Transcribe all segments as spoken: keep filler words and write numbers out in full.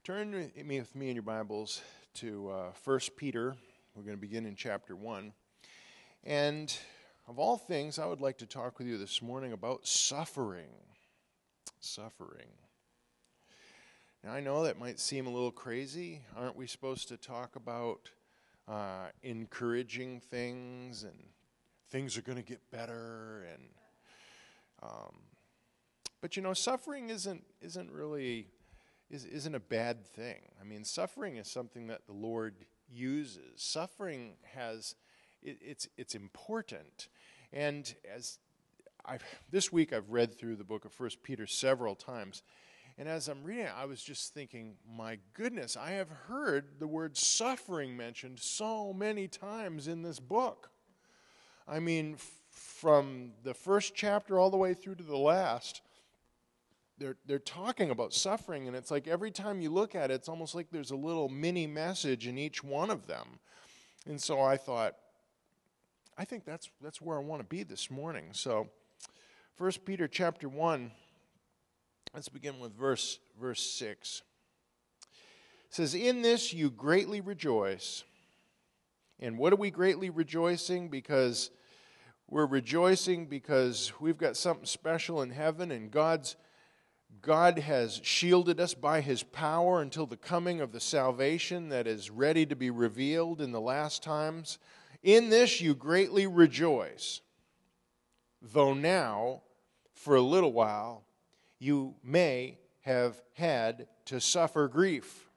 Turn with me with me in your Bibles to uh, First Peter. We're going to begin in chapter one. And of all things, I would like to talk with you this morning about suffering. Suffering. Now, I know that might seem a little crazy. Aren't we supposed to talk about uh, encouraging things and things are going to get better? And um, but you know, suffering isn't isn't really is isn't a bad thing. I mean, suffering is something that the Lord uses. Suffering has it, it's it's important. And as I've this week I've read through the book of First Peter several times. And as I'm reading it, I was just thinking, my goodness, I have heard the word suffering mentioned so many times in this book. I mean, f- from the first chapter all the way through to the last, they're they're talking about suffering, and it's like every time you look at it, it's almost like there's a little mini message in each one of them. And so I thought, I think that's that's where I want to be this morning. So, First Peter chapter one. Let's begin with verse verse six. It says, "In this you greatly rejoice." And what are we greatly rejoicing? Because we're rejoicing because we've got something special in heaven, and God's God has shielded us by His power until the coming of the salvation that is ready to be revealed in the last times. In this you greatly rejoice, though now, for a little while, you may have had to suffer grief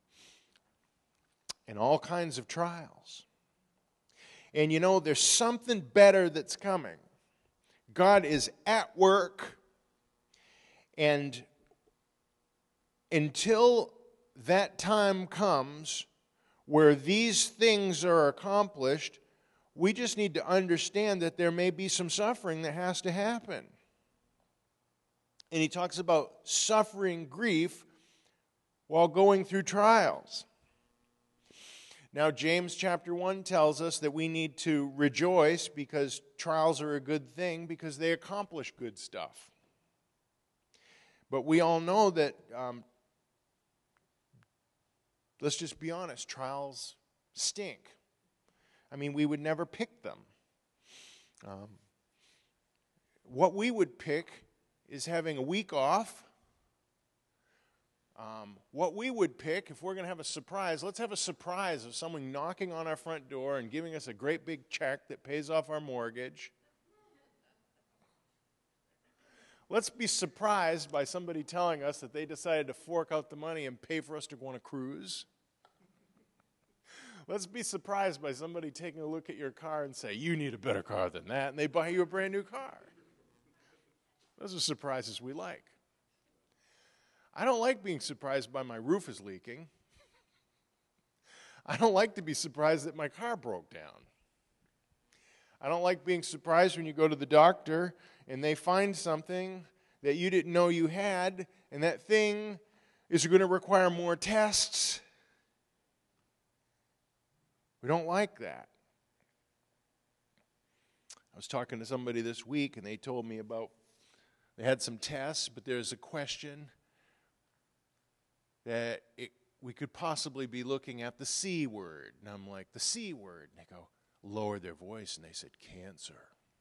and all kinds of trials. And you know, there's something better that's coming. God is at work, and until that time comes where these things are accomplished, we just need to understand that there may be some suffering that has to happen. And he talks about suffering grief while going through trials. Now, James chapter one tells us that we need to rejoice because trials are a good thing because they accomplish good stuff. But we all know that, um, let's just be honest, trials stink. I mean, we would never pick them. Um, what we would pick is having a week off. Um, what we would pick, if we're going to have a surprise, let's have a surprise of someone knocking on our front door and giving us a great big check that pays off our mortgage. Let's be surprised by somebody telling us that they decided to fork out the money and pay for us to go on a cruise. Let's be surprised by somebody taking a look at your car and say, you need a better car than that, and they buy you a brand new car. Those are surprises we like. I don't like being surprised by my roof is leaking. I don't like to be surprised that my car broke down. I don't like being surprised when you go to the doctor and they find something that you didn't know you had, and that thing is going to require more tests. We don't like that. I was talking to somebody this week, and they told me about, they had some tests, but there's a question that it, we could possibly be looking at the C word. And I'm like, the C word. And they go, lowered their voice, and they said, cancer.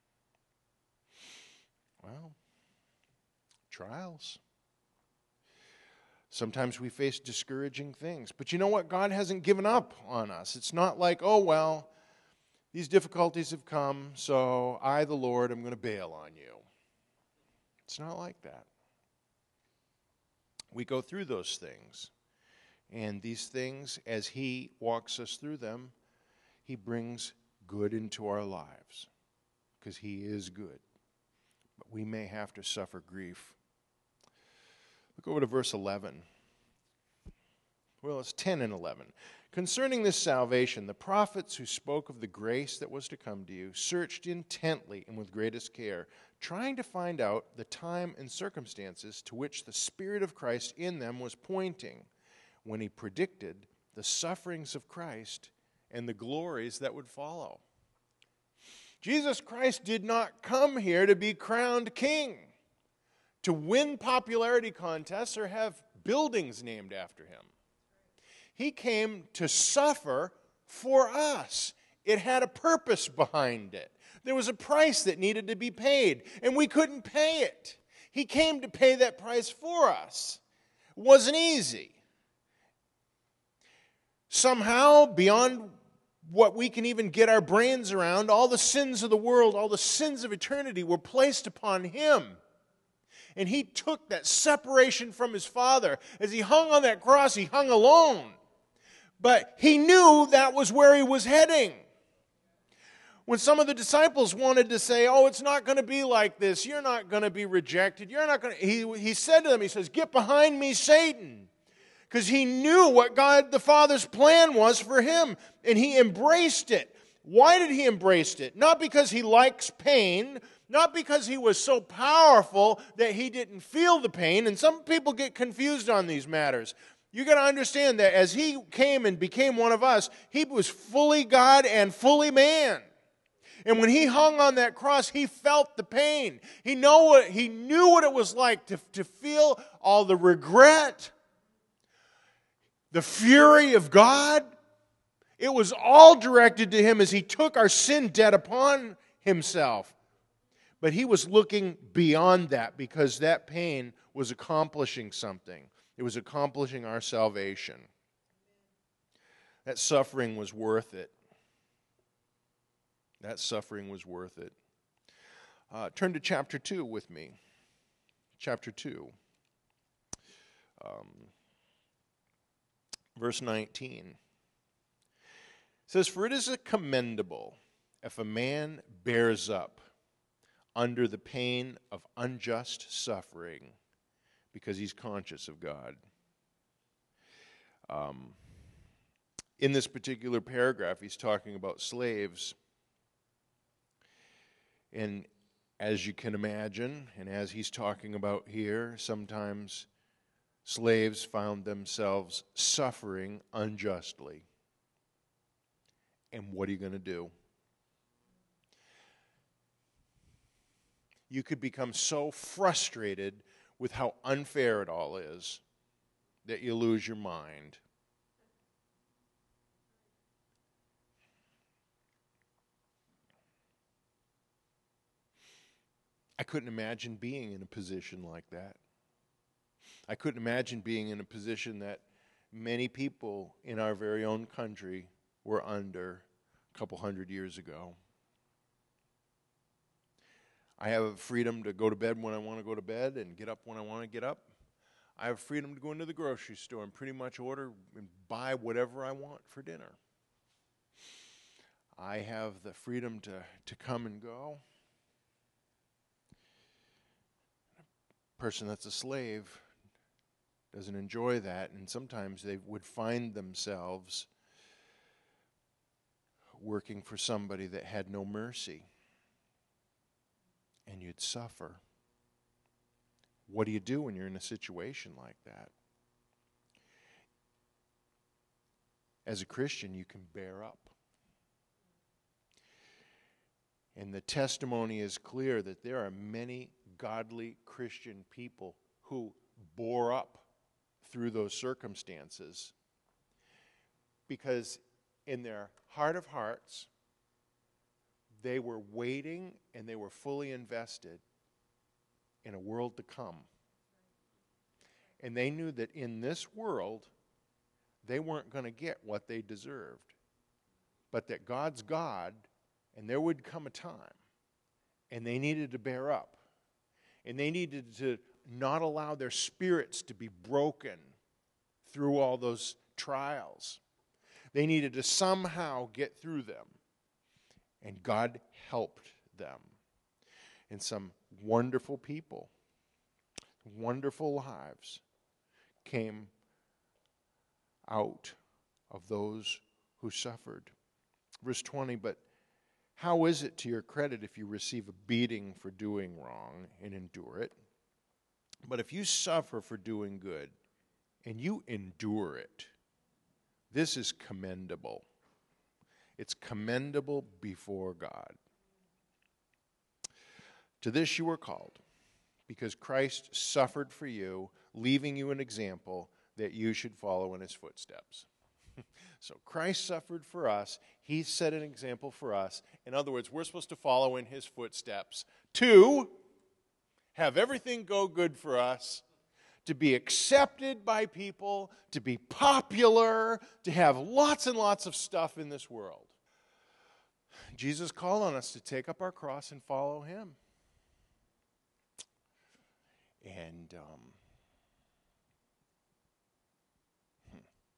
Well, trials. Sometimes we face discouraging things. But you know what? God hasn't given up on us. It's not like, oh, well, these difficulties have come, so I, the Lord, am going to bail on you. It's not like that. We go through those things. And these things, as He walks us through them, He brings good into our lives. Because He is good. But we may have to suffer grief. Look over to verse eleven. Well, it's ten and eleven. Concerning this salvation, the prophets who spoke of the grace that was to come to you searched intently and with greatest care, trying to find out the time and circumstances to which the Spirit of Christ in them was pointing when He predicted the sufferings of Christ and the glories that would follow. Jesus Christ did not come here to be crowned king, to win popularity contests or have buildings named after Him. He came to suffer for us. It had a purpose behind it. There was a price that needed to be paid, and we couldn't pay it. He came to pay that price for us. It wasn't easy. Somehow, beyond what we can even get our brains around, all the sins of the world, all the sins of eternity were placed upon him. And he took that separation from his Father. As he hung on that cross, he hung alone. But he knew that was where he was heading. When some of the disciples wanted to say, oh, it's not going to be like this. You're not going to be rejected. You're not going to... He, he said to them, he says, get behind me, Satan. Because he knew what God the Father's plan was for him. And he embraced it. Why did he embrace it? Not because he likes pain. Not because he was so powerful that he didn't feel the pain. And some people get confused on these matters. You got to understand that as he came and became one of us, he was fully God and fully man. And when he hung on that cross, he felt the pain. He know what he knew what it was like to, to feel all the regret, the fury of God. It was all directed to him as he took our sin debt upon himself. But he was looking beyond that because that pain was accomplishing something. It was accomplishing our salvation. That suffering was worth it. That suffering was worth it. Uh, turn to chapter two with me. Chapter two. Um, verse nineteen. It says, for it is a commendable if a man bears up under the pain of unjust suffering because he's conscious of God. Um, in this particular paragraph, he's talking about slaves. And as you can imagine, and as he's talking about here, sometimes slaves found themselves suffering unjustly. And what are you going to do? You could become so frustrated with how unfair it all is that you lose your mind. I couldn't imagine being in a position like that. I couldn't imagine being in a position that many people in our very own country were under a couple hundred years ago. I have freedom to go to bed when I want to go to bed and get up when I want to get up. I have freedom to go into the grocery store and pretty much order and buy whatever I want for dinner. I have the freedom to, to come and go. A person that's a slave doesn't enjoy that, and sometimes they would find themselves working for somebody that had no mercy. And you'd suffer. What do you do when you're in a situation like that? As a Christian, you can bear up. And the testimony is clear that there are many godly Christian people who bore up through those circumstances because in their heart of hearts, they were waiting and they were fully invested in a world to come. And they knew that in this world, they weren't going to get what they deserved. But that God's God, and there would come a time, and they needed to bear up. And they needed to not allow their spirits to be broken through all those trials. They needed to somehow get through them. And God helped them. And some wonderful people, wonderful lives came out of those who suffered. Verse twenty, but how is it to your credit if you receive a beating for doing wrong and endure it? But if you suffer for doing good and you endure it, this is commendable. It's commendable before God. To this you were called, because Christ suffered for you, leaving you an example that you should follow in his footsteps. So Christ suffered for us. He set an example for us. In other words, we're supposed to follow in his footsteps to have everything go good for us, to be accepted by people, to be popular, to have lots and lots of stuff in this world. Jesus called on us to take up our cross and follow him. And um, hmm.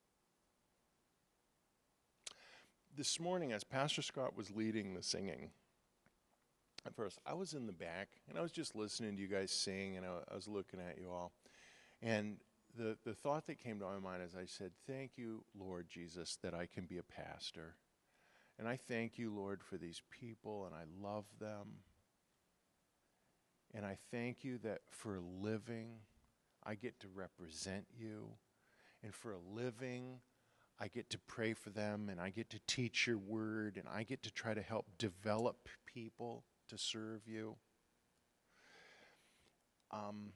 this morning, as Pastor Scott was leading the singing, at first, I was in the back, and I was just listening to you guys sing, and I, I was looking at you all. And the, the thought that came to my mind is I said, thank you, Lord Jesus, that I can be a pastor. And I thank you, Lord, for these people, and I love them. And I thank you that for a living, I get to represent you. And for a living, I get to pray for them, and I get to teach your word, and I get to try to help develop people to serve you. Um,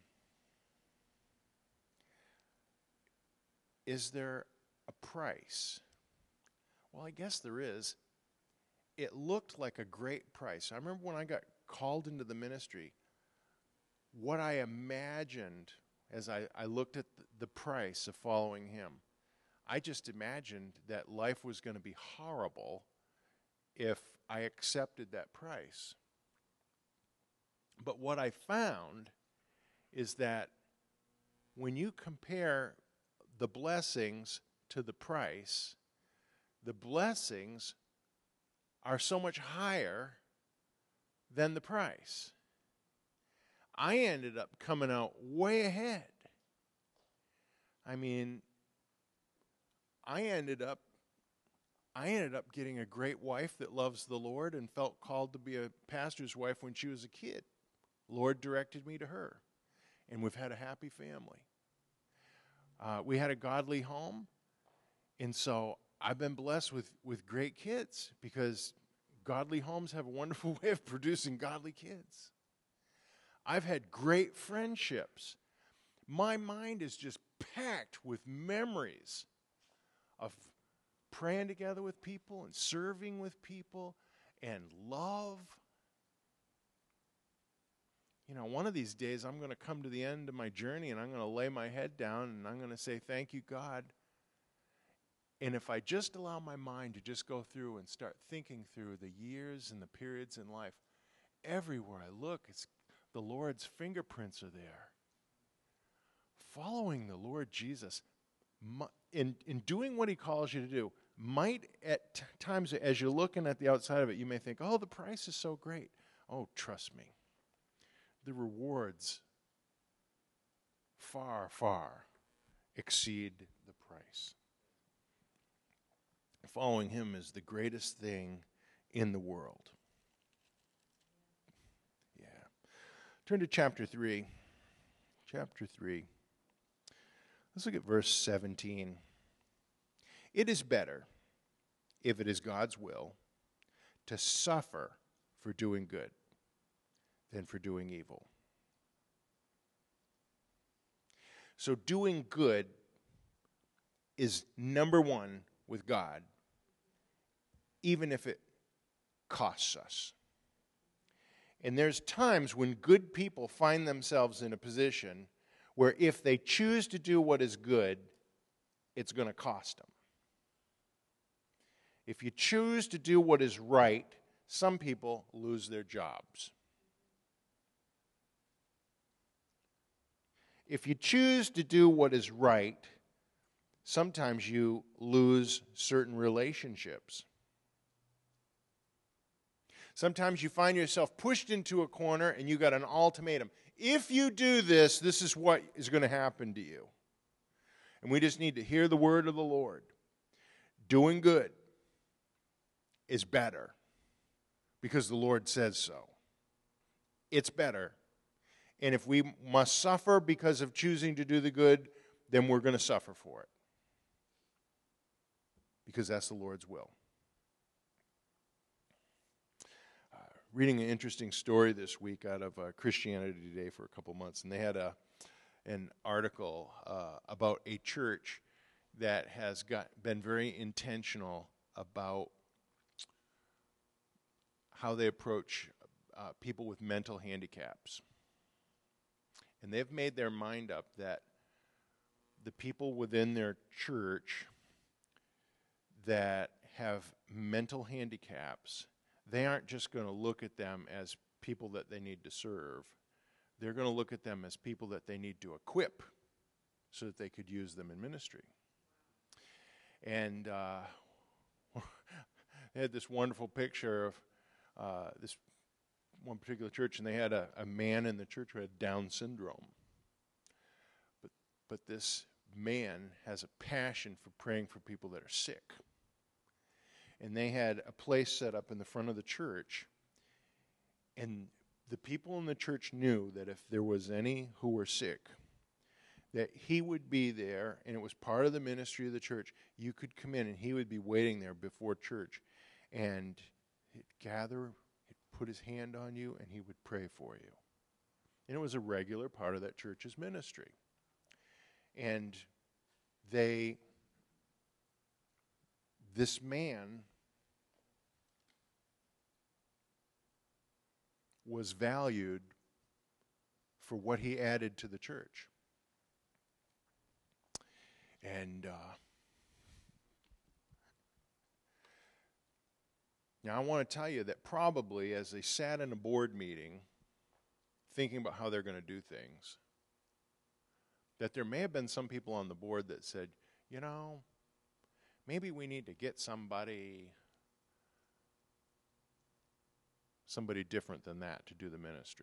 is there a price? Well, I guess there is. It looked like a great price. I remember when I got called into the ministry, what I imagined as I, I looked at the, the price of following him, I just imagined that life was going to be horrible if I accepted that price. But what I found is that when you compare the blessings to the price, the blessings are so much higher than the price. I ended up coming out way ahead. I mean, I ended up I ended up getting a great wife that loves the Lord and felt called to be a pastor's wife when she was a kid. Lord directed me to her, and we've had a happy family. Uh, we had a godly home, and so I've been blessed with, with great kids because godly homes have a wonderful way of producing godly kids. I've had great friendships. My mind is just packed with memories of praying together with people and serving with people and love. You know, one of these days I'm going to come to the end of my journey and I'm going to lay my head down and I'm going to say, thank you, God. And if I just allow my mind to just go through and start thinking through the years and the periods in life, everywhere I look, it's the Lord's fingerprints are there. Following the Lord Jesus, in, in doing what he calls you to do, might at t- times as you're looking at the outside of it, you may think, oh, the price is so great. Oh, trust me. The rewards far, far exceed the price. Following him is the greatest thing in the world. Yeah. Turn to chapter three. Chapter three. Let's look at verse seventeen. It is better, if it is God's will, to suffer for doing good than for doing evil. So doing good is number one with God, even if it costs us. And there's times when good people find themselves in a position where if they choose to do what is good, it's going to cost them. If you choose to do what is right, some people lose their jobs. If you choose to do what is right, sometimes you lose certain relationships. Sometimes you find yourself pushed into a corner and you got an ultimatum. If you do this, this is what is going to happen to you. And we just need to hear the word of the Lord. Doing good is better because the Lord says so. It's better. And if we must suffer because of choosing to do the good, then we're going to suffer for it. Because that's the Lord's will. Uh, reading an interesting story this week out of uh, Christianity Today for a couple months, and they had a an article uh, about a church that has got been very intentional about how they approach uh, people with mental handicaps. And they've made their mind up that the people within their church that have mental handicaps, they aren't just going to look at them as people that they need to serve. They're going to look at them as people that they need to equip so that they could use them in ministry. And uh, they had this wonderful picture of uh, this one particular church, and they had a, a man in the church who had Down syndrome. But, but this man has a passion for praying for people that are sick. And they had a place set up in the front of the church, and the people in the church knew that if there was any who were sick, that he would be there, and it was part of the ministry of the church. You could come in, and he would be waiting there before church, and he'd gather, he'd put his hand on you, and he would pray for you. And it was a regular part of that church's ministry. And they, this man was valued for what he added to the church. And uh, now I want to tell you that probably as they sat in a board meeting thinking about how they're going to do things, that there may have been some people on the board that said, you know, maybe we need to get somebody somebody different than that to do the ministry.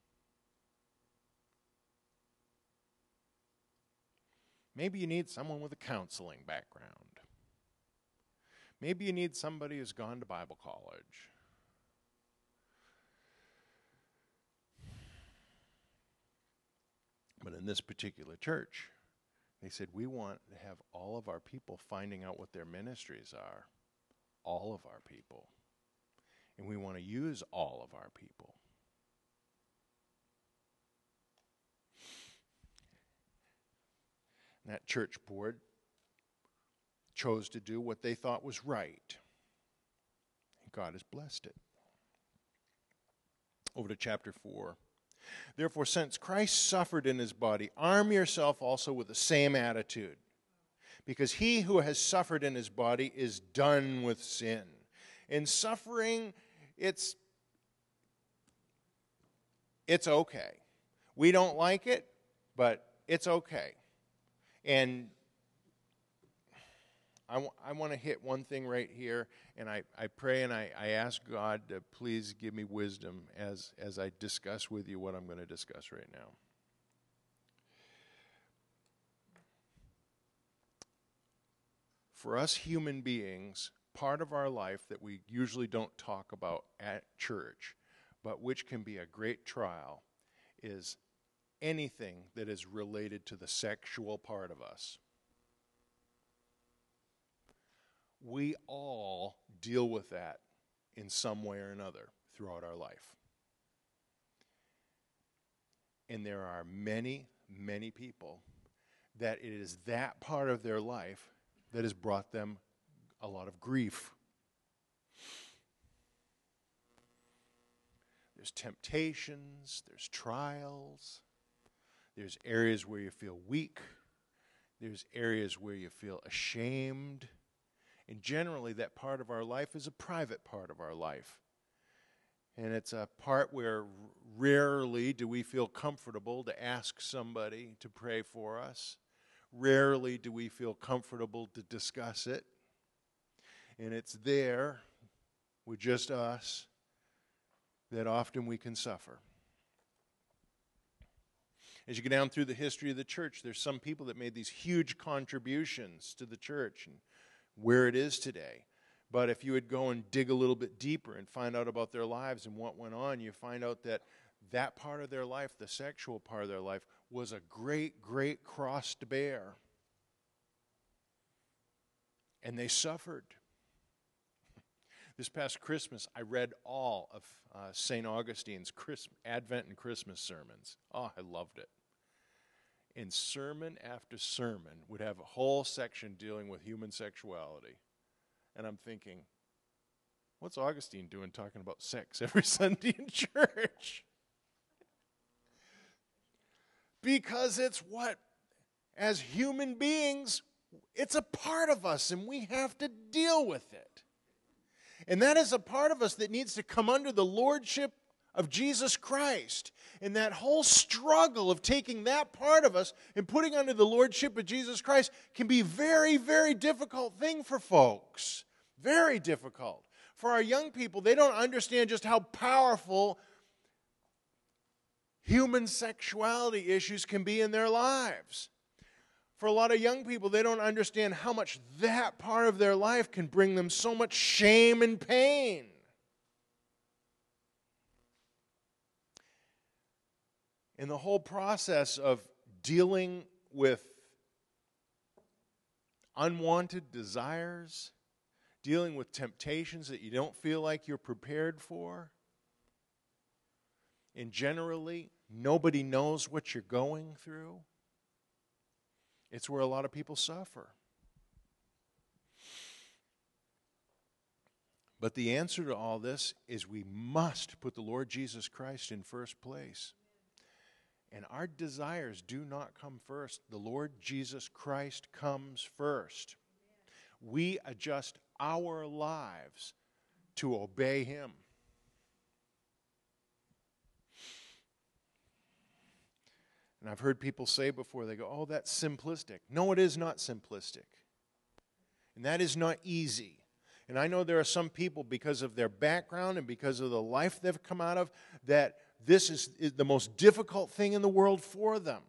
Maybe you need someone with a counseling background. Maybe you need somebody who's gone to Bible college. But in this particular church, they said, we want to have all of our people finding out what their ministries are. All of our people. And we want to use all of our people. And that church board chose to do what they thought was right. And God has blessed it. Over to chapter four. Therefore, since Christ suffered in his body, arm yourself also with the same attitude. Because he who has suffered in his body is done with sin. In suffering, it's, it's okay. We don't like it, but it's okay. And I, w- I want to hit one thing right here, and I, I pray and I, I ask God to please give me wisdom as, as I discuss with you what I'm going to discuss right now. For us human beings, part of our life that we usually don't talk about at church, but which can be a great trial, is anything that is related to the sexual part of us. We all deal with that in some way or another throughout our life. And there are many, many people that it is that part of their life that has brought them a lot of grief. There's temptations, there's trials, there's areas where you feel weak, there's areas where you feel ashamed. And generally, that part of our life is a private part of our life. And it's a part where rarely do we feel comfortable to ask somebody to pray for us. Rarely do we feel comfortable to discuss it. And it's there, with just us, that often we can suffer. As you go down through the history of the church, there's some people that made these huge contributions to the church and where it is today. But if you would go and dig a little bit deeper and find out about their lives and what went on, you find out that that part of their life, the sexual part of their life, was a great, great cross to bear. And they suffered. This past Christmas, I read all of uh, Saint Augustine's Christ- Advent and Christmas sermons. Oh, I loved it. and sermon after sermon would have a whole section dealing with human sexuality. And I'm thinking, what's Augustine doing talking about sex every Sunday in church? Because it's what, as human beings, it's a part of us and we have to deal with it. And that is a part of us that needs to come under the lordship of Jesus Christ. And that whole struggle of taking that part of us and putting under the lordship of Jesus Christ can be a very, very difficult thing for folks. Very difficult. For our young people, they don't understand just how powerful human sexuality issues can be in their lives. For a lot of young people, they don't understand how much that part of their life can bring them so much shame and pain. In the whole process of dealing with unwanted desires, dealing with temptations that you don't feel like you're prepared for, and generally, nobody knows what you're going through, it's where a lot of people suffer. But the answer to all this is we must put the Lord Jesus Christ in first place. And our desires do not come first. The Lord Jesus Christ comes first. We adjust our lives to obey Him. And I've heard people say before, they go, oh, that's simplistic. No, it is not simplistic. And that is not easy. And I know there are some people, because of their background and because of the life they've come out of, that this is, is the most difficult thing in the world for them.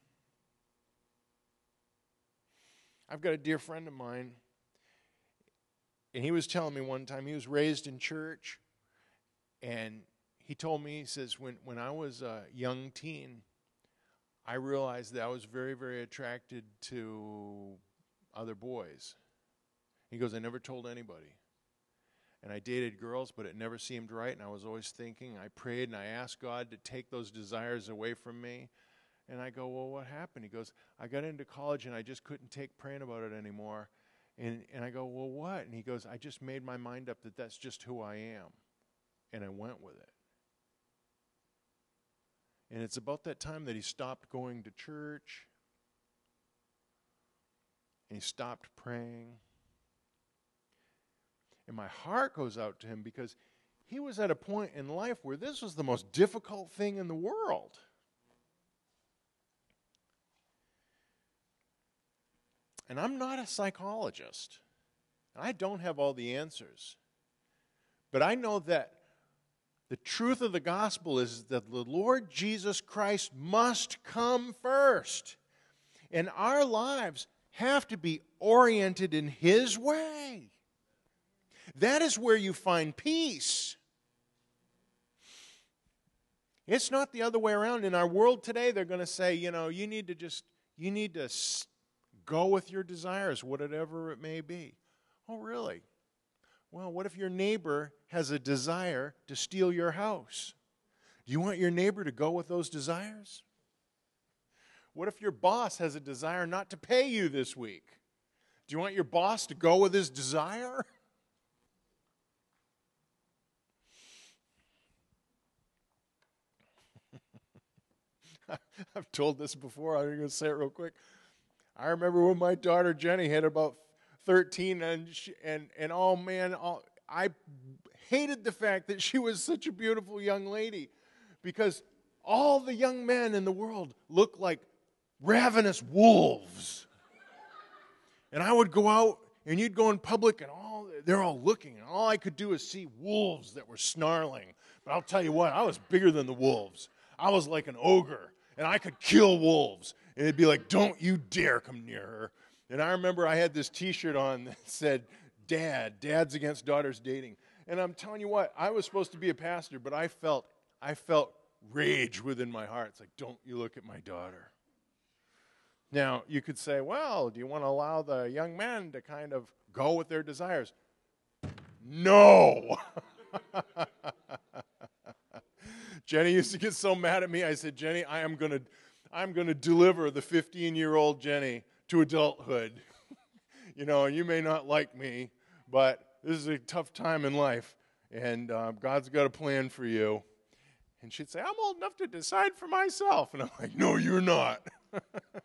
I've got a dear friend of mine, and he was telling me one time, he was raised in church, and he told me, he says, when, when I was a young teen, I realized that I was very, very attracted to other boys. He goes, I never told anybody. And I dated girls, but it never seemed right, and I was always thinking, I prayed and I asked God to take those desires away from me. And I go, well, what happened? He goes, I got into college and I just couldn't take praying about it anymore. And, and I go, well, what? And he goes, I just made my mind up that that's just who I am. And I went with it. And it's about that time that he stopped going to church. And he stopped praying. And my heart goes out to him because he was at a point in life where this was the most difficult thing in the world. And I'm not a psychologist. I don't have all the answers. But I know that the truth of the gospel is that the Lord Jesus Christ must come first. And our lives have to be oriented in His way. That is where you find peace. It's not the other way around. In our world today, they're going to say, you know, you need to just, you need to go with your desires, whatever it may be. Oh, really? Well, what if your neighbor has a desire to steal your house? Do you want your neighbor to go with those desires? What if your boss has a desire not to pay you this week? Do you want your boss to go with his desire? I've told this before. I'm going to say it real quick. I remember when my daughter Jenny had about thirteen, and she, and and oh man, all, I hated the fact that she was such a beautiful young lady, because all the young men in the world looked like ravenous wolves. And I would go out, and you'd go in public, and all they're all looking, and all I could do is see wolves that were snarling. But I'll tell you what, I was bigger than the wolves. I was like an ogre, and I could kill wolves. And it'd be like, don't you dare come near her. And I remember I had this T-shirt on that said, Dad, Dad's against daughters dating. And I'm telling you what, I was supposed to be a pastor, but I felt, I felt rage within my heart. It's like, don't you look at my daughter. Now, you could say, well, do you want to allow the young men to kind of go with their desires? No. Jenny used to get so mad at me. I said, Jenny, I am going to I'm going to deliver the fifteen-year-old Jenny to adulthood. You know, and you may not like me, but this is a tough time in life, and uh, God's got a plan for you. And she'd say, I'm old enough to decide for myself. And I'm like, no, you're not. And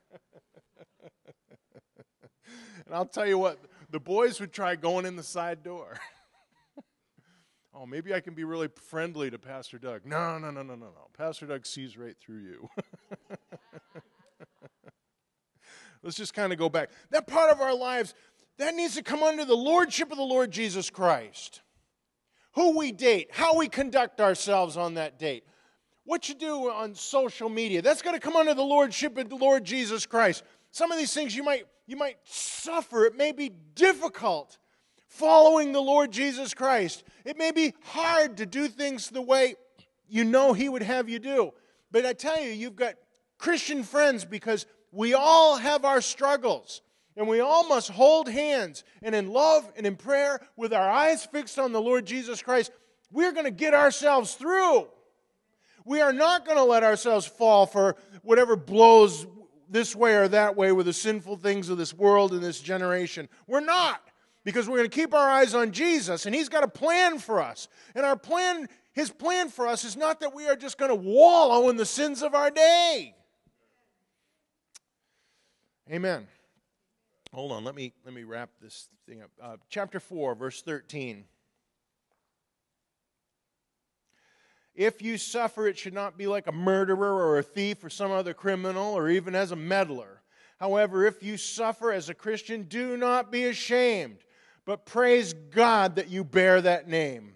I'll tell you what, the boys would try going in the side door. Oh, maybe I can be really friendly to Pastor Doug. No, no, no, no, no, no. Pastor Doug sees right through you. Let's just kind of go back. That part of our lives, that needs to come under the lordship of the Lord Jesus Christ. Who we date, how we conduct ourselves on that date, what you do on social media, that's got to come under the lordship of the Lord Jesus Christ. Some of these things you might you might suffer. It may be difficult following the Lord Jesus Christ. It may be hard to do things the way you know He would have you do. But I tell you, you've got Christian friends, because we all have our struggles. And we all must hold hands, and in love and in prayer, with our eyes fixed on the Lord Jesus Christ, we're going to get ourselves through. We are not going to let ourselves fall for whatever blows this way or that way with the sinful things of this world and this generation. We're not, because we're going to keep our eyes on Jesus, and He's got a plan for us. And our plan, His plan for us is not that we are just going to wallow in the sins of our day. Amen. Hold on, let me let me wrap this thing up. Uh, chapter four, verse thirteen. If you suffer, it should not be like a murderer or a thief or some other criminal or even as a meddler. However, if you suffer as a Christian, do not be ashamed, but praise God that you bear that name.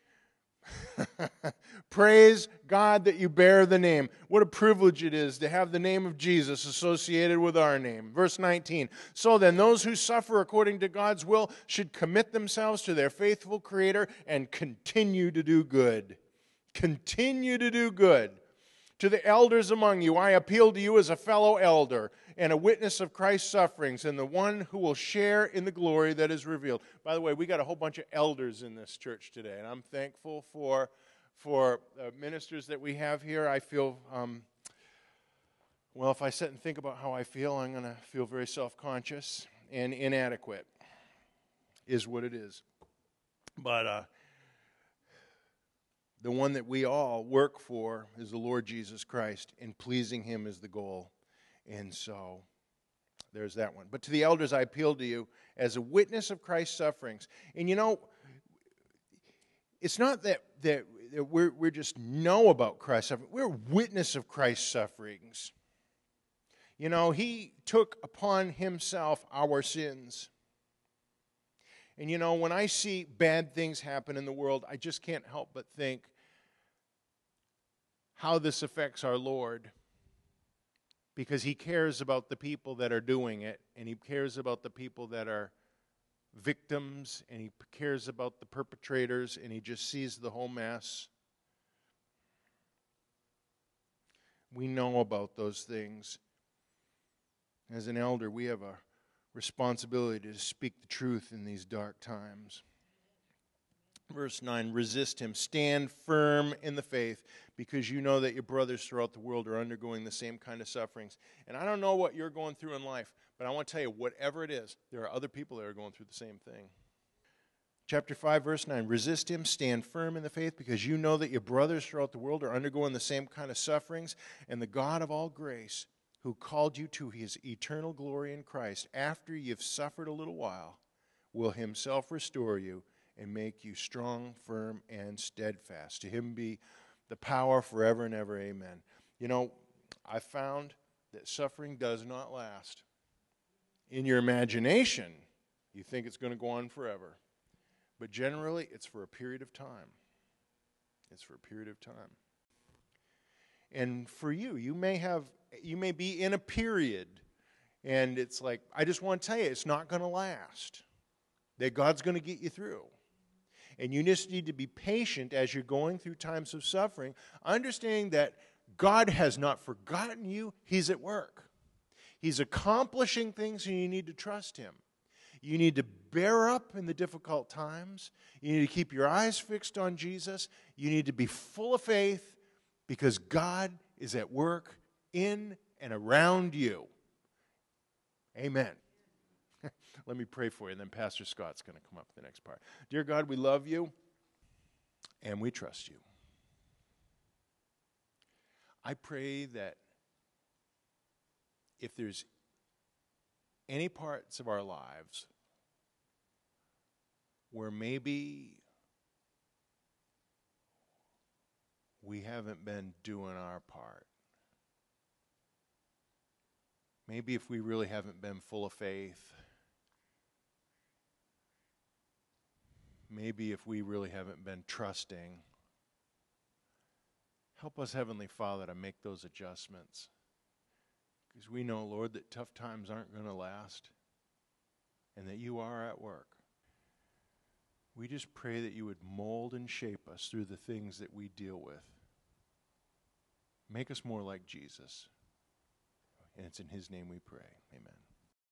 Praise God that you bear the name. What a privilege it is to have the name of Jesus associated with our name. Verse nineteen. So then, those who suffer according to God's will should commit themselves to their faithful Creator and continue to do good. Continue to do good. To the elders among you, I appeal to you as a fellow elder and a witness of Christ's sufferings and the one who will share in the glory that is revealed. By the way, we got a whole bunch of elders in this church today, and I'm thankful for for uh, ministers that we have here. I feel, um, well, if I sit and think about how I feel, I'm going to feel very self-conscious and inadequate is what it is. But uh, the one that we all work for is the Lord Jesus Christ, and pleasing Him is the goal. And so there's that one. But to the elders I appeal to you as a witness of Christ's sufferings. And you know, it's not that, that we're, we're just know about Christ's suffering. We're a witness of Christ's sufferings. You know, He took upon Himself our sins. And you know, when I see bad things happen in the world, I just can't help but think how this affects our Lord. Because He cares about the people that are doing it, and He cares about the people that are victims, and He cares about the perpetrators, and He just sees the whole mess. We know about those things. As an elder, we have a responsibility to speak the truth in these dark times. Verse nine, resist him, stand firm in the faith, because you know that your brothers throughout the world are undergoing the same kind of sufferings. And I don't know what you're going through in life, but I want to tell you, whatever it is, there are other people that are going through the same thing. Chapter five, verse nine, resist him, stand firm in the faith, because you know that your brothers throughout the world are undergoing the same kind of sufferings, and the God of all grace, who called you to His eternal glory in Christ, after you've suffered a little while, will Himself restore you and make you strong, firm, and steadfast. To Him be the power forever and ever. Amen. You know, I found that suffering does not last. In your imagination, you think it's going to go on forever. But generally, it's for a period of time. It's for a period of time. And for you, you may have, you may be in a period, and it's like, I just want to tell you, it's not going to last. That God's going to get you through. And you just need to be patient as you're going through times of suffering, understanding that God has not forgotten you. He's at work. He's accomplishing things, and you need to trust Him. You need to bear up in the difficult times. You need to keep your eyes fixed on Jesus. You need to be full of faith, because God is at work in and around you. Amen. Let me pray for you, and then Pastor Scott's going to come up with the next part. Dear God, we love you, and we trust you. I pray that if there's any parts of our lives where maybe we haven't been doing our part, maybe if we really haven't been full of faith, maybe if we really haven't been trusting, help us, Heavenly Father, to make those adjustments. Because we know, Lord, that tough times aren't going to last and that you are at work. We just pray that you would mold and shape us through the things that we deal with. Make us more like Jesus. And it's in his name we pray. Amen.